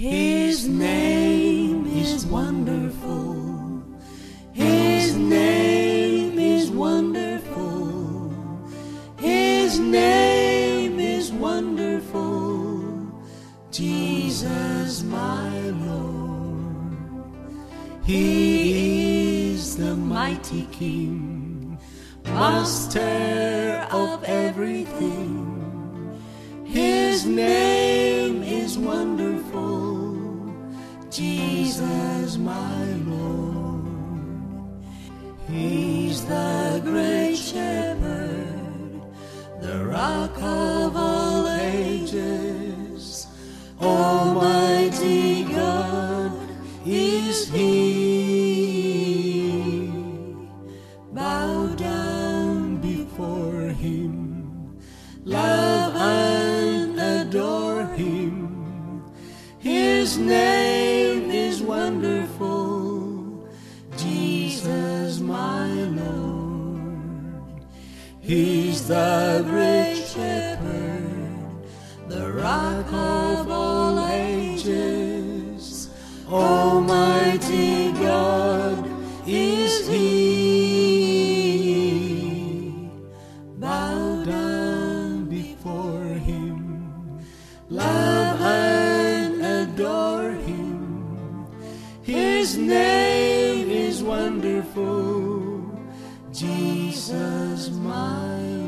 His name is wonderful. His name is wonderful. His name is wonderful. Jesus my Lord. He is the mighty King, Master of everything. His name is wonderful, Jesus my Lord. He's the great shepherd, the rock of all ages. Almighty God is He. Bow down before Him, love and adore Him. His name is wonderful, Jesus my Lord. He's the great shepherd, the rock of all ages. Almighty God is He. Bow down before Him, love and adore Him. His name is wonderful, Jesus my